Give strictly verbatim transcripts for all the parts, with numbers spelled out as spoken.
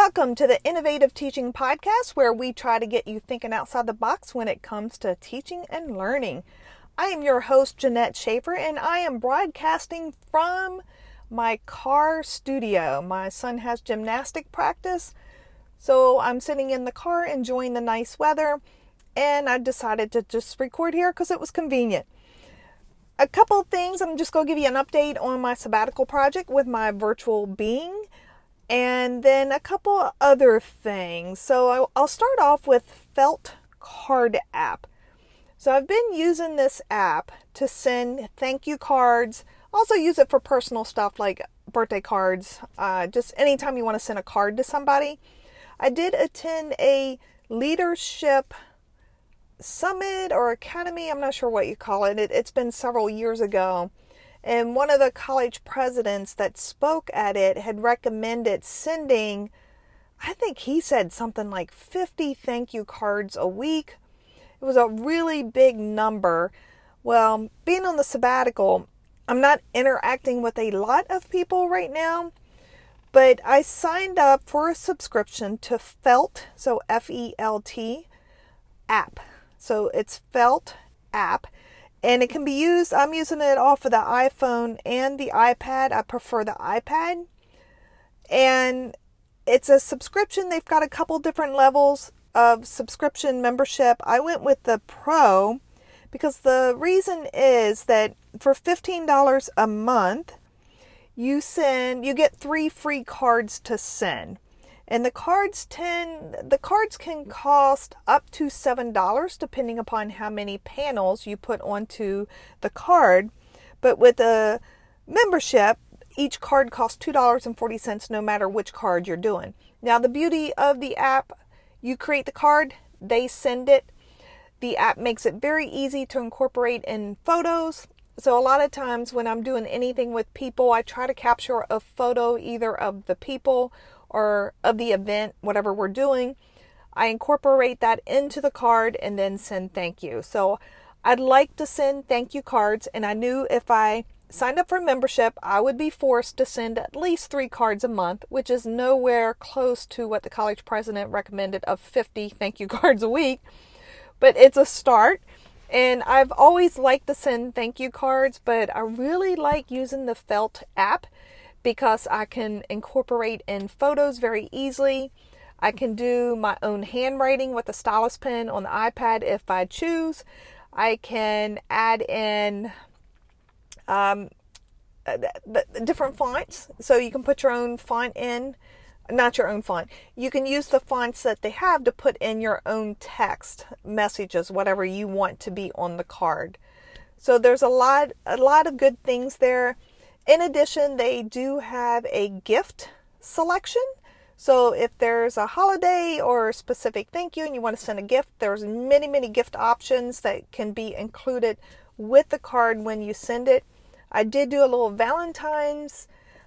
Welcome to the Innovative Teaching Podcast, where we try to get you thinking outside the box when it comes to teaching and learning. I am your host, Jeanette Schaefer, and I am broadcasting from my car studio. My son has gymnastic practice, so I'm sitting in the car enjoying the nice weather, and I decided to just record here because it was convenient. A couple of things. I'm just going to give you an update on my sabbatical project with my virtual being. And then a couple other things. So I'll start off with Felt Card app. So I've been using this app to send thank you cards. Also use it for personal stuff like birthday cards. Uh, just anytime you want to send a card to somebody. I did attend a leadership summit or academy. I'm not sure what you call it. it it's been several years ago. And one of the college presidents that spoke at it had recommended sending, I think he said something like fifty thank you cards a week. It was a really big number. Well, being on the sabbatical, I'm not interacting with a lot of people right now, but I signed up for a subscription to Felt, so F E L T, app. So it's Felt app. And it can be used, I'm using it off of the iPhone and the iPad. I prefer the iPad. And it's a subscription. They've got a couple different levels of subscription membership. I went with the Pro because the reason is that for fifteen dollars a month, you send, you get three free cards to send. And the cards tend, the cards can cost up to seven dollars depending upon how many panels you put onto the card. But with a membership, each card costs two dollars and forty cents no matter which card you're doing. Now the beauty of the app, you create the card, they send it. The app makes it very easy to incorporate in photos. So a lot of times when I'm doing anything with people, I try to capture a photo either of the people or of the event, whatever we're doing. I incorporate that into the card and then send thank you. So I'd like to send thank you cards, and I knew if I signed up for membership, I would be forced to send at least three cards a month, which is nowhere close to what the college president recommended of fifty thank you cards a week. But it's a start, and I've always liked to send thank you cards, but I really like using the Felt app because I can incorporate in photos very easily. I can do my own handwriting with a stylus pen on the iPad if I choose. I can add in um, different fonts, so you can put your own font in. Not your own font. You can use the fonts that they have to put in your own text, messages, whatever you want to be on the card. So there's a lot, a lot of good things there. In addition, they do have a gift selection. So if there's a holiday or a specific thank you and you want to send a gift, there's many, many gift options that can be included with the card when you send it. I did do a little Valentine's.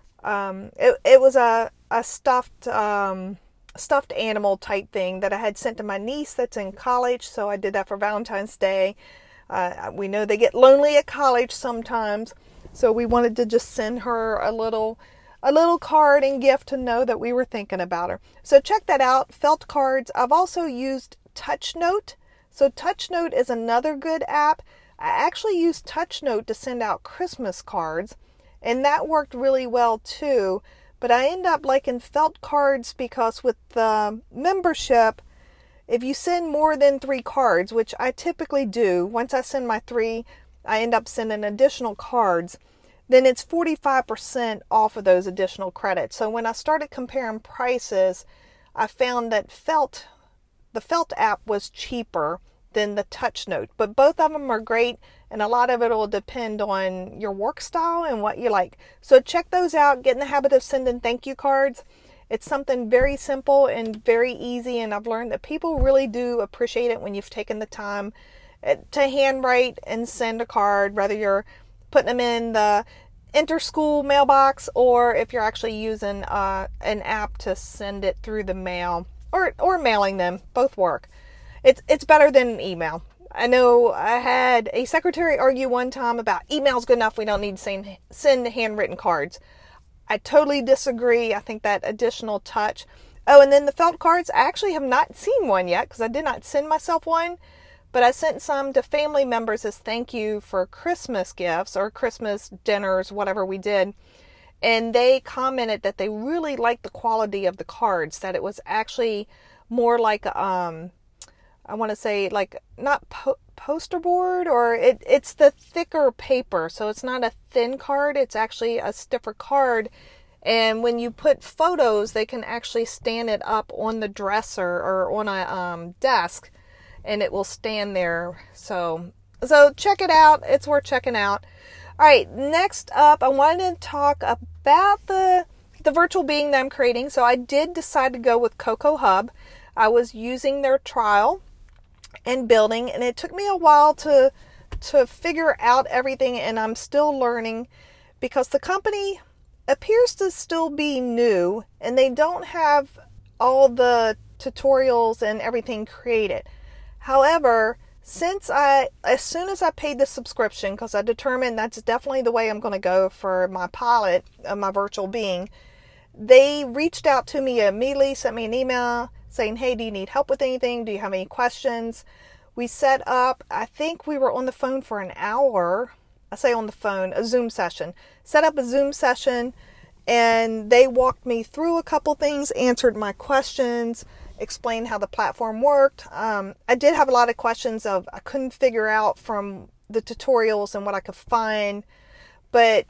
Um, it, it was a, a stuffed, um, stuffed animal type thing that I had sent to my niece that's in college. So I did that for Valentine's Day. Uh, we know they get lonely at college sometimes. So we wanted to just send her a little a little card and gift to know that we were thinking about her. So check that out, Felt cards. I've also used TouchNote. So TouchNote is another good app. I actually used TouchNote to send out Christmas cards, and that worked really well too. But I end up liking Felt cards because with the membership, if you send more than three cards, which I typically do, once I send my three, I end up sending additional cards, then it's forty-five percent off of those additional credits. So when I started comparing prices, I found that Felt, the Felt app was cheaper than the TouchNote. But both of them are great, and a lot of it will depend on your work style and what you like. So check those out. Get in the habit of sending thank you cards. It's something very simple and very easy, and I've learned that people really do appreciate it when you've taken the time to handwrite and send a card, whether you're putting them in the inter-school mailbox or if you're actually using uh, an app to send it through the mail or or mailing them. Both work. It's it's better than an email. I know I had a secretary argue one time about email's good enough, we don't need to send, send handwritten cards. I totally disagree. I think that additional touch, Oh, and then the felt cards, I actually have not seen one yet because I did not send myself one, but I sent some to family members as thank you for Christmas gifts or Christmas dinners, whatever we did. And they commented that they really liked the quality of the cards, that it was actually more like, um, I want to say like not po- poster board, or it, it's the thicker paper. So it's not a thin card. It's actually a stiffer card. And when you put photos, they can actually stand it up on the dresser or on a um, desk, and it will stand there. So, so check it out. It's worth checking out. All right, next up, I wanted to talk about the the virtual being that I'm creating. So I did decide to go with Cocoa Hub. I was using their trial and building, and it took me a while to to figure out everything, and I'm still learning because the company appears to still be new and they don't have all the tutorials and everything created. However, since I, as soon as I paid the subscription, because I determined that's definitely the way I'm going to go for my pilot of my virtual being, they reached out to me immediately, sent me an email saying, hey, do you need help with anything? Do you have any questions? We set up, I think we were on the phone for an hour. I say on the phone, a Zoom session. Set up a Zoom session, and they walked me through a couple things, answered my questions, explained how the platform worked. Um, I did have a lot of questions of I couldn't figure out from the tutorials and what I could find, but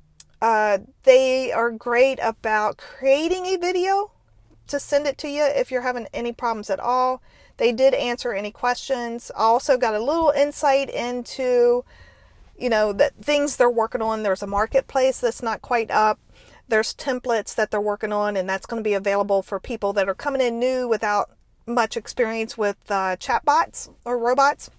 uh, they are great about creating a video to send it to you if you're having any problems at all. They did answer any questions. I also got a little insight into, you know, the things they're working on. There's a marketplace that's not quite up. There's templates that they're working on, and that's going to be available for people that are coming in new without much experience with uh, chatbots or robots.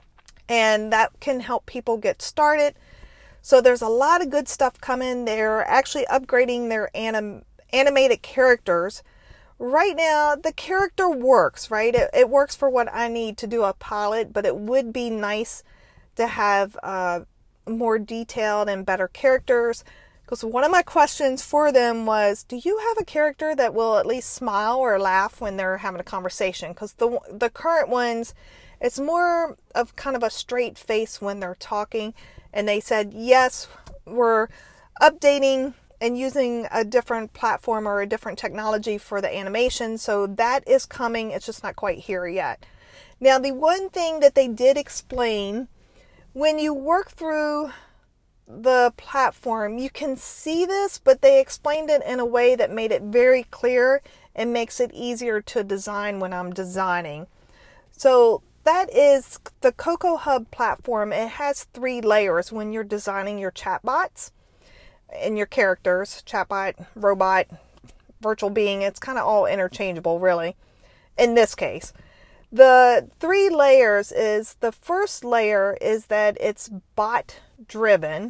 And that can help people get started. So there's a lot of good stuff coming. They're actually upgrading their anim- animated characters. Right now, the character works, right? It, it works for what I need to do a pilot, but it would be nice to have uh, more detailed and better characters. Because one of my questions for them was, do you have a character that will at least smile or laugh when they're having a conversation? Because the the current ones, it's more of kind of a straight face when they're talking. And they said, yes, we're updating and using a different platform or a different technology for the animation. So that is coming. It's just not quite here yet. Now, the one thing that they did explain, when you work through the platform, you can see this, but they explained it in a way that made it very clear and makes it easier to design when I'm designing. So that is the Cocoa Hub platform. It has three layers when you're designing your chatbots and your characters, chatbot, robot, virtual being. It's kind of all interchangeable, really, in this case. The three layers is, the first layer is that it's bot driven,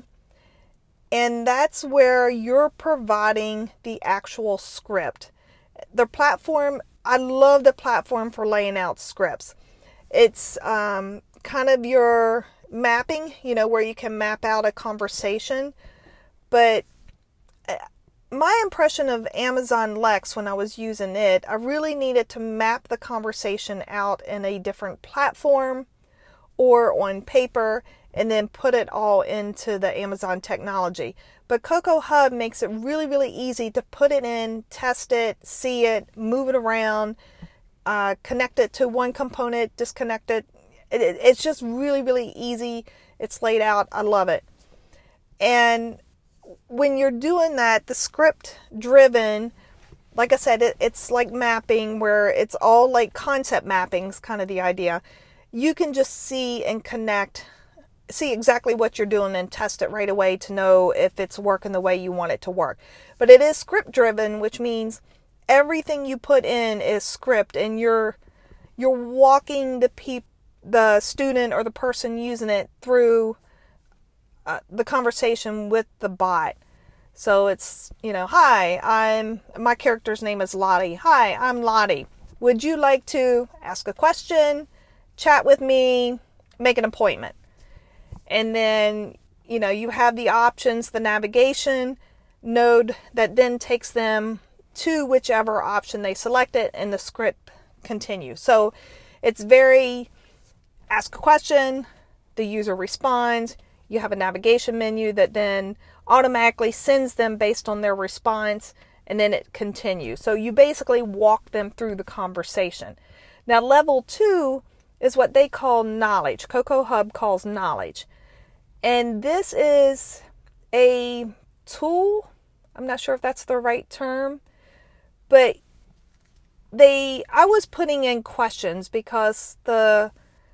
and that's where you're providing the actual script. The platform, I love the platform for laying out scripts. It's um, kind of your mapping, you know, where you can map out a conversation. But my impression of Amazon Lex when I was using it, I really needed to map the conversation out in a different platform or on paper and then put it all into the Amazon technology. But Cocoa Hub makes it really, really easy to put it in, test it, see it, move it around, uh, connect it to one component, disconnect it. it. It's just really, really easy. It's laid out. I love it. And when you're doing that, the script driven, like I said, it, it's like mapping where it's all like concept mappings, kind of the idea. You can just see and connect, see exactly what you're doing and test it right away to know if it's working the way you want it to work. But it is script driven, which means everything you put in is script, and you're you're walking the peop, the student or the person using it through Uh, the conversation with the bot. So it's, you know, hi, I'm, my character's name is Lottie. Hi, I'm Lottie. Would you like to ask a question, chat with me, make an appointment? And then, you know, you have the options, the navigation node that then takes them to whichever option they selected, and the script continues. So it's very ask a question, the user responds, you have a navigation menu that then automatically sends them based on their response, and then it continues. So you basically walk them through the conversation. Now level two is what they call knowledge. Cocoa Hub calls knowledge. And this is a tool, I'm not sure if that's the right term, but they, I was putting in questions because the,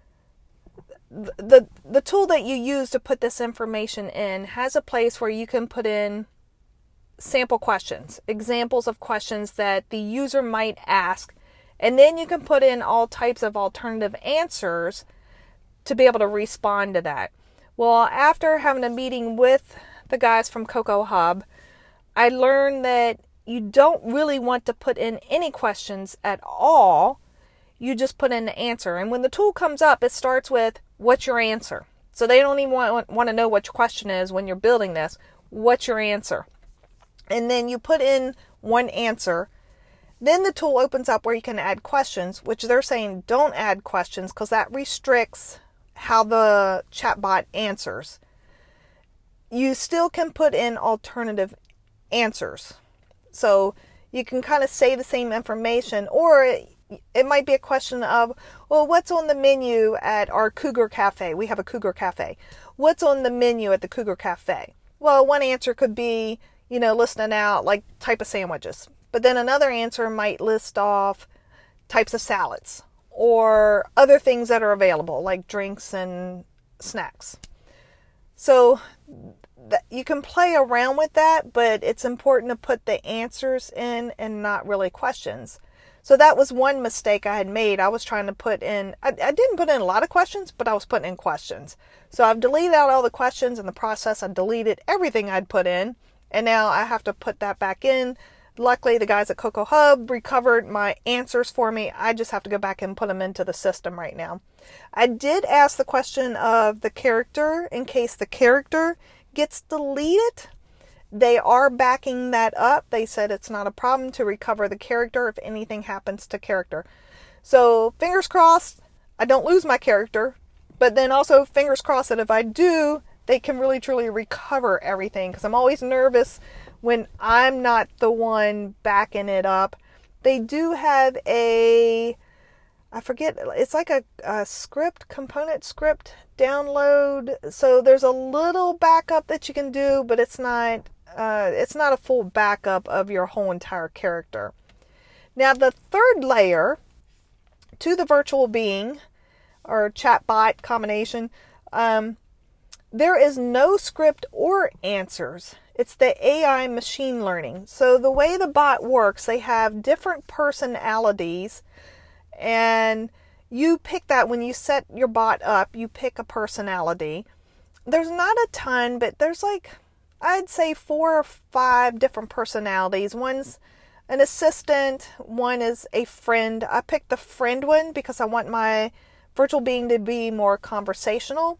the, the tool that you use to put this information in has a place where you can put in sample questions, examples of questions that the user might ask, and then you can put in all types of alternative answers to be able to respond to that. Well, after having a meeting with the guys from Cocoa Hub, I learned that you don't really want to put in any questions at all. You just put in the answer. And when the tool comes up, it starts with, what's your answer? So they don't even want, want to know what your question is when you're building this. What's your answer? And then you put in one answer. Then the tool opens up where you can add questions, which they're saying don't add questions because that restricts how the chatbot answers. You still can put in alternative answers. So you can kind of say the same information, or it, it might be a question of, well, what's on the menu at our Cougar Cafe? We have a Cougar Cafe. What's on the menu at the Cougar Cafe? Well, one answer could be, you know, listing out like type of sandwiches. But then another answer might list off types of salads or other things that are available, like drinks and snacks. So th- you can play around with that, but it's important to put the answers in and not really questions. So that was one mistake I had made. I was trying to put in, I, I didn't put in a lot of questions, but I was putting in questions. So I've deleted out all the questions. In the process, I deleted everything I'd put in, and now I have to put that back in. Luckily, the guys at Cocoa Hub recovered my answers for me. I just have to go back and put them into the system right now. I did ask the question of the character in case the character gets deleted. They are backing that up. They said it's not a problem to recover the character if anything happens to character. So fingers crossed, I don't lose my character. But then also fingers crossed that if I do, they can really truly recover everything. Because I'm always nervous when I'm not the one backing it up. They do have a, I forget, it's like a, a script, component script download. So there's a little backup that you can do, but it's not, uh, it's not a full backup of your whole entire character. Now the third layer to the virtual being or chatbot combination, um, there is no script or answers. It's the A I machine learning. So the way the bot works, they have different personalities, and you pick that when you set your bot up, you pick a personality. There's not a ton, but there's like, I'd say four or five different personalities. One's an assistant, one is a friend. I picked the friend one because I want my virtual being to be more conversational.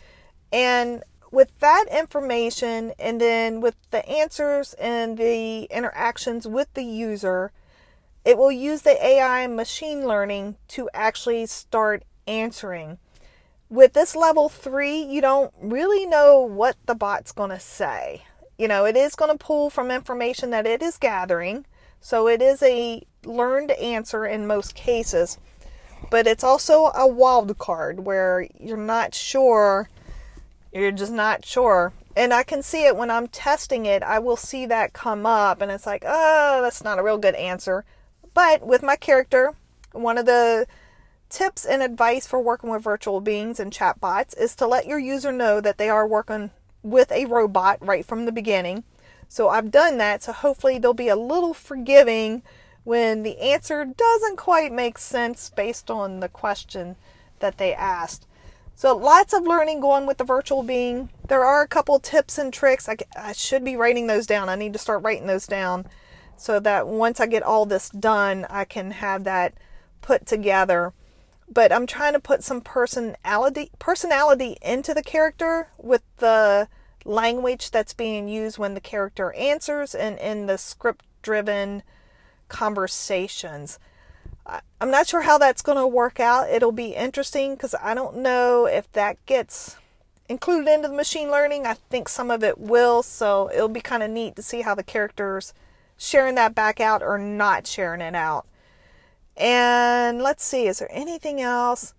And with that information, and then with the answers and the interactions with the user, it will use the A I machine learning to actually start answering. With this level three, you don't really know what the bot's going to say. You know, it is going to pull from information that it is gathering. So it is a learned answer in most cases. But it's also a wild card where you're not sure. You're just not sure. And I can see it when I'm testing it. I will see that come up and it's like, oh, that's not a real good answer. But with my character, one of the tips and advice for working with virtual beings and chatbots is to let your user know that they are working with a robot right from the beginning. So I've done that. So hopefully they'll be a little forgiving when the answer doesn't quite make sense based on the question that they asked. So lots of learning going with the virtual being. There are a couple tips and tricks. I, I should be writing those down. I need to start writing those down so that once I get all this done, I can have that put together. But I'm trying to put some personality personality into the character with the language that's being used when the character answers and in the script-driven conversations. I'm not sure how that's going to work out. It'll be interesting because I don't know if that gets included into the machine learning. I think some of it will, so it'll be kind of neat to see how the characters sharing that back out or not sharing it out. And let's see, is there anything else?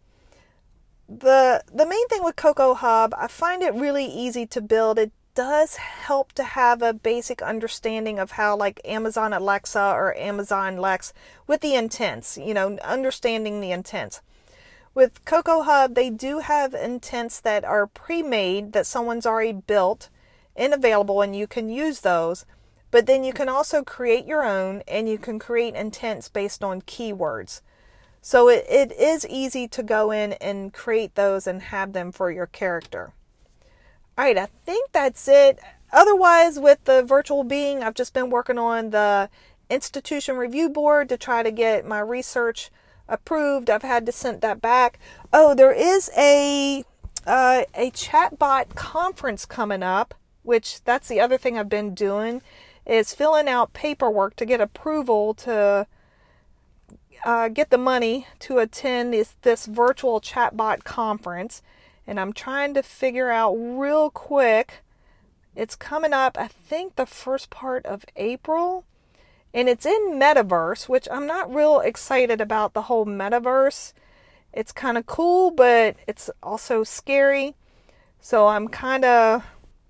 The the main thing with Cocoa Hub, I find it really easy to build. It does help to have a basic understanding of how, like, Amazon Alexa or Amazon Lex with the intents, you know, understanding the intents. With Cocoa Hub, they do have intents that are pre-made that someone's already built and available, and you can use those. But then you can also create your own, and you can create intents based on keywords. So it, it is easy to go in and create those and have them for your character. All right, I think that's it. Otherwise, with the virtual being, I've just been working on the institution review board to try to get my research approved. I've had to send that back. Oh, there is a uh, a chatbot conference coming up, which that's the other thing I've been doing, is filling out paperwork to get approval to uh, get the money to attend this, this virtual chatbot conference. And I'm trying to figure out real quick. It's coming up, I think, the first part of April. And it's in Metaverse, which I'm not real excited about the whole Metaverse. It's kind of cool, but it's also scary. So I'm kind of,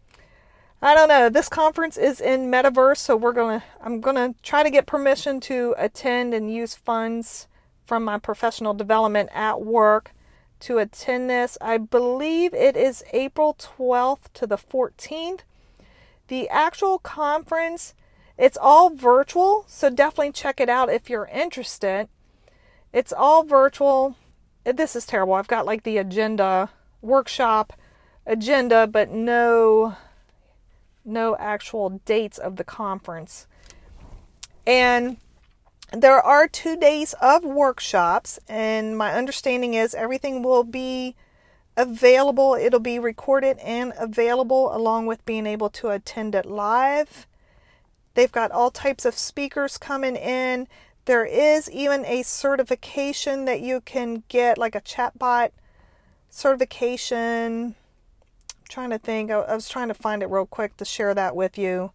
I don't know. This conference is in Metaverse, so we're gonna, I'm gonna try to get permission to attend and use funds from my professional development at work to attend this. I believe it is April twelfth to the fourteenth. The actual conference, it's all virtual, so definitely check it out if you're interested. It's all virtual. This is terrible. I've got like the agenda, workshop agenda, but no, no actual dates of the conference. And there are two days of workshops, and my understanding is everything will be available. It'll be recorded and available along with being able to attend it live. They've got all types of speakers coming in. There is even a certification that you can get, like a chatbot certification. I'm trying to think. I, I was trying to find it real quick to share that with you.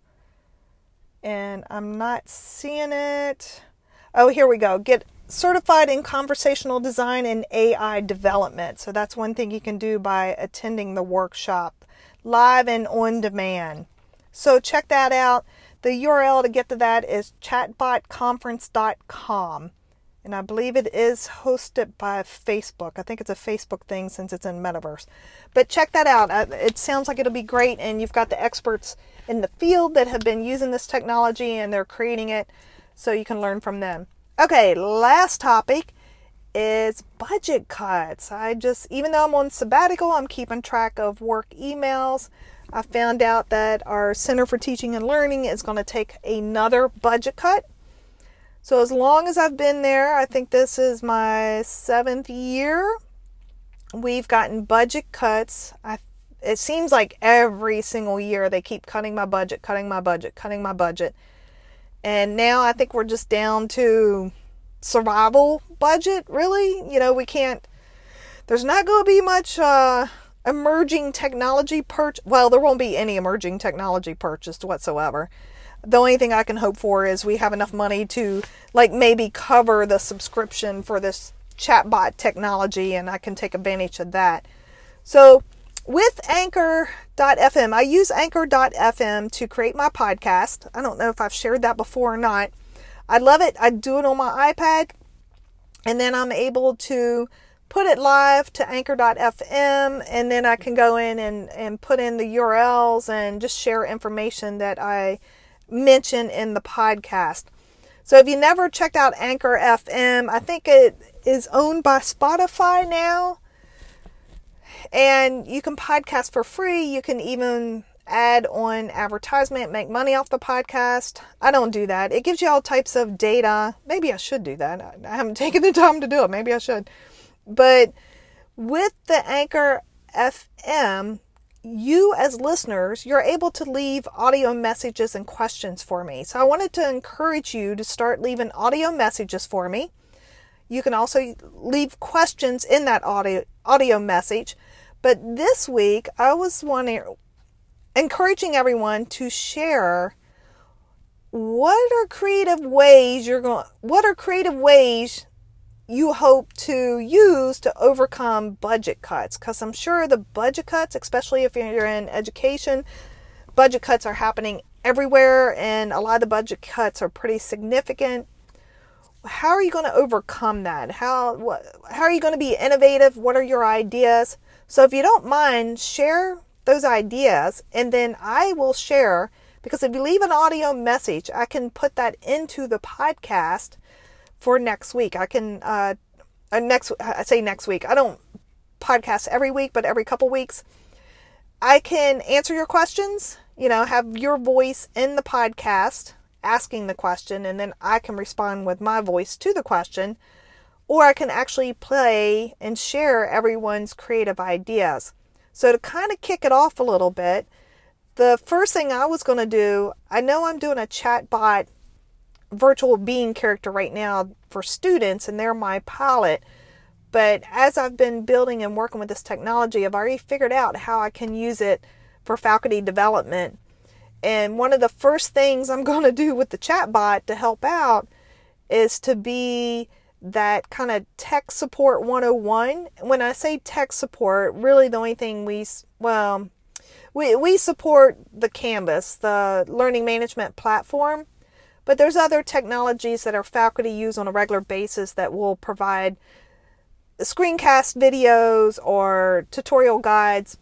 And I'm not seeing it. Oh, here we go. Get certified in conversational design and A I development. So that's one thing you can do by attending the workshop live and on demand. So check that out. The U R L to get to that is chatbot conference dot com. And I believe it is hosted by Facebook. I think it's a Facebook thing since it's in Metaverse. But check that out. It sounds like it'll be great. And you've got the experts in the field that have been using this technology and they're creating it, so you can learn from them. Okay, last topic is budget cuts. I just, even though I'm on sabbatical, I'm keeping track of work emails. I found out that our Center for Teaching and Learning is going to take another budget cut. So as long as I've been there, I think this is my seventh year, we've gotten budget cuts. I, it seems like every single year they keep cutting my budget, cutting my budget, cutting my budget. And now I think we're just down to survival budget, really. You know, we can't, there's not going to be much uh, emerging technology purchase. Well, there won't be any emerging technology purchased whatsoever. The only thing I can hope for is we have enough money to, like, maybe cover the subscription for this chatbot technology, and I can take advantage of that. So with Anchor dot f m, I use Anchor dot f m to create my podcast. I don't know if I've shared that before or not. I love it. I do it on my iPad, and then I'm able to put it live to Anchor dot f m, and then I can go in and, and put in the U R Ls and just share information that I mention in the podcast. So if you never checked out Anchor dot f m, I think it is owned by Spotify now. And you can podcast for free. You can even add on advertisement, make money off the podcast. I don't do that. It gives you all types of data. Maybe I should do that. I haven't taken the time to do it. Maybe I should. But with the Anchor dot f m, you as listeners, you're able to leave audio messages and questions for me. So I wanted to encourage you to start leaving audio messages for me. You can also leave questions in that audio audio message. But this week, I was wanting, encouraging everyone to share what are creative ways you're going, what are creative ways you hope to use to overcome budget cuts. Because I'm sure the budget cuts, especially if you're in education, budget cuts are happening everywhere, and a lot of the budget cuts are pretty significant. How are you going to overcome that? How what, how are you going to be innovative? What are your ideas? So if you don't mind, share those ideas, and then I will share, because if you leave an audio message, I can put that into the podcast for next week. I can, uh, uh, next, I say next week. I don't podcast every week, but every couple weeks. I can answer your questions, you know, have your voice in the podcast asking the question, and then I can respond with my voice to the question, or I can actually play and share everyone's creative ideas. So to kind of kick it off a little bit, the first thing I was going to do, I know I'm doing a chatbot virtual being character right now for students, and they're my pilot. But as I've been building and working with this technology, I've already figured out how I can use it for faculty development. And one of the first things I'm going to do with the chatbot to help out is to be that kind of tech support one oh one. When I say tech support, really the only thing we, well, we, we support the Canvas, the learning management platform. But there's other technologies that our faculty use on a regular basis that will provide screencast videos or tutorial guides.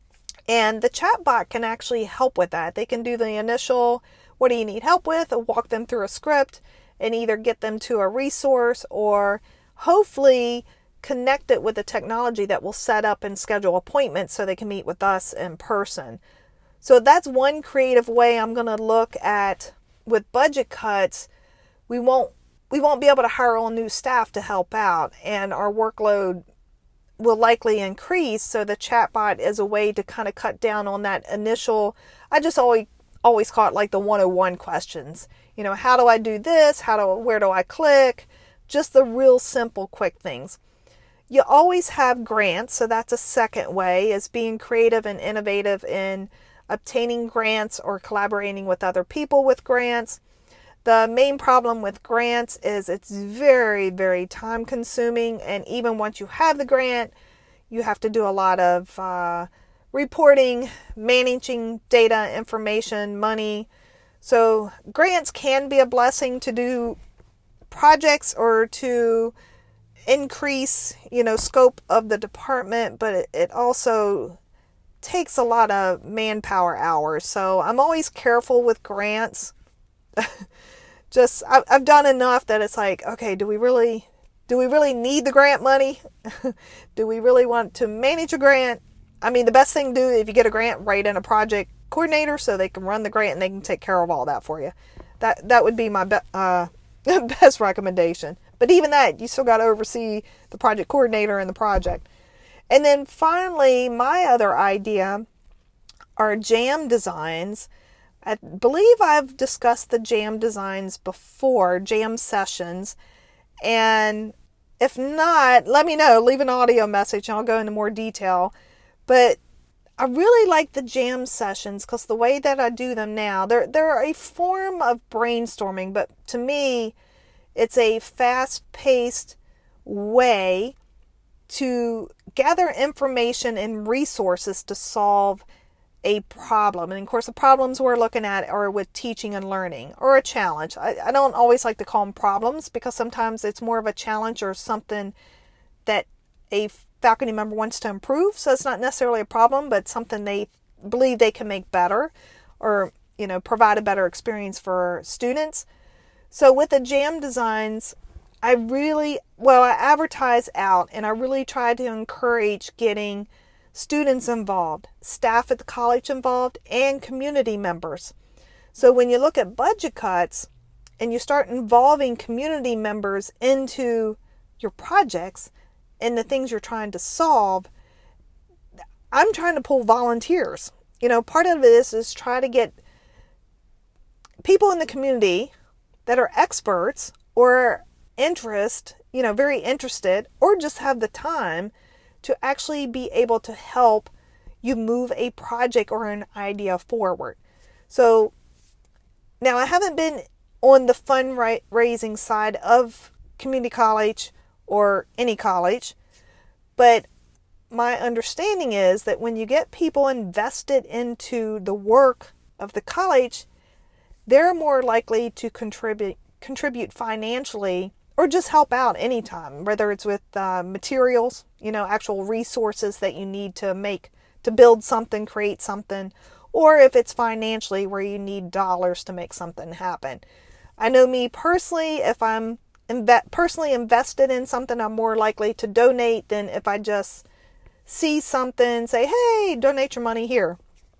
And the chatbot can actually help with that. They can do the initial, what do you need help with, or walk them through a script and either get them to a resource or hopefully connect it with the technology that will set up and schedule appointments so they can meet with us in person. So that's one creative way I'm going to look at. With budget cuts, we won't we won't be able to hire all new staff to help out, and our workload will likely increase. So the chatbot is a way to kind of cut down on that initial, I just always always call it like the one oh one questions. You know, how do I do this? How do where do I click? Just the real simple, quick things. You always have grants, so that's a second way, is being creative and innovative in obtaining grants or collaborating with other people with grants. The main problem with grants is it's very, very time consuming. And even once you have the grant, you have to do a lot of uh, reporting, managing data, information, money. So grants can be a blessing to do projects or to increase, you know, scope of the department, but it, it also takes a lot of manpower hours. So I'm always careful with grants. Just I've, I've done enough that it's like, okay, do we really do we really need the grant money? Do we really want to manage a grant? I mean, the best thing to do if you get a grant, write in a project coordinator so they can run the grant and they can take care of all that for you. That that would be my be, uh, best recommendation. But even that, you still got to oversee the project coordinator and the project. And then finally, my other idea are jam designs. I believe I've discussed the jam designs before, jam sessions. And if not, let me know. Leave an audio message and I'll go into more detail. But I really like the jam sessions because the way that I do them now, they're, they're a form of brainstorming. But to me, it's a fast-paced way to gather information and resources to solve a problem. And of course, the problems we're looking at are with teaching and learning, or a challenge. I, I don't always like to call them problems because sometimes it's more of a challenge or something that a faculty member wants to improve. So it's not necessarily a problem, but something they believe they can make better or, you know, provide a better experience for students. So with the jam designs, I really, well, I advertise out and I really try to encourage getting students involved, staff at the college involved, and community members. So when you look at budget cuts and you start involving community members into your projects and the things you're trying to solve, I'm trying to pull volunteers. You know, part of this is try to get people in the community that are experts or interest, you know, very interested, or just have the time to actually be able to help you move a project or an idea forward. So now I haven't been on the fundraising side of community college or any college, but my understanding is that when you get people invested into the work of the college, they're more likely to contribute contribute financially or just help out anytime, whether it's with uh, materials, you know, actual resources that you need to make, to build something, create something, or if it's financially where you need dollars to make something happen. I know me personally, if I'm inve- personally invested in something, I'm more likely to donate than if I just see something, say, hey, donate your money here.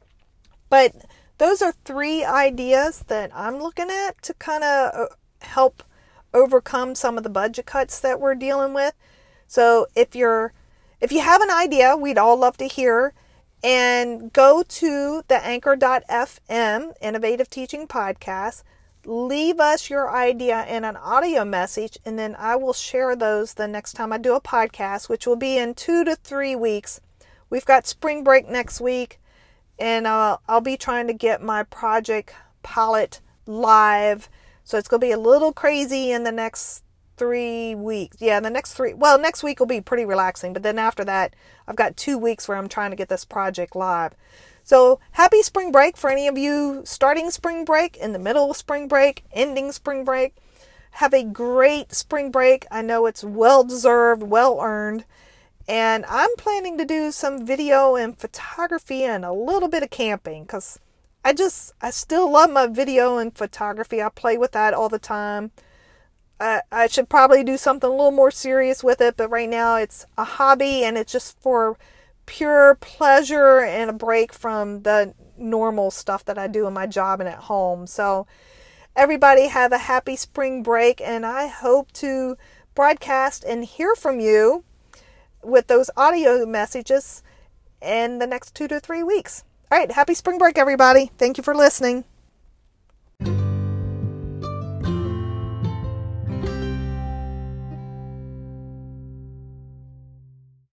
But those are three ideas that I'm looking at to kind of help overcome some of the budget cuts that we're dealing with. So if you're, if you have an idea, we'd all love to hear, and go to the anchor dot f m Innovative Teaching Podcast. Leave us your idea in an audio message, and then I will share those the next time I do a podcast, which will be in two to three weeks. We've got spring break next week, and uh, I'll be trying to get my project pilot live. So it's going to be a little crazy in the next three weeks. Yeah, the next three. Well, next week will be pretty relaxing. But then after that, I've got two weeks where I'm trying to get this project live. So happy spring break for any of you starting spring break, in the middle of spring break, ending spring break. Have a great spring break. I know it's well-deserved, well-earned. And I'm planning to do some video and photography and a little bit of camping, because I just, I still love my video and photography. I play with that all the time. I, I should probably do something a little more serious with it, but right now it's a hobby and it's just for pure pleasure and a break from the normal stuff that I do in my job and at home. So everybody have a happy spring break, and I hope to broadcast and hear from you with those audio messages in the next two to three weeks. All right, happy spring break, everybody. Thank you for listening.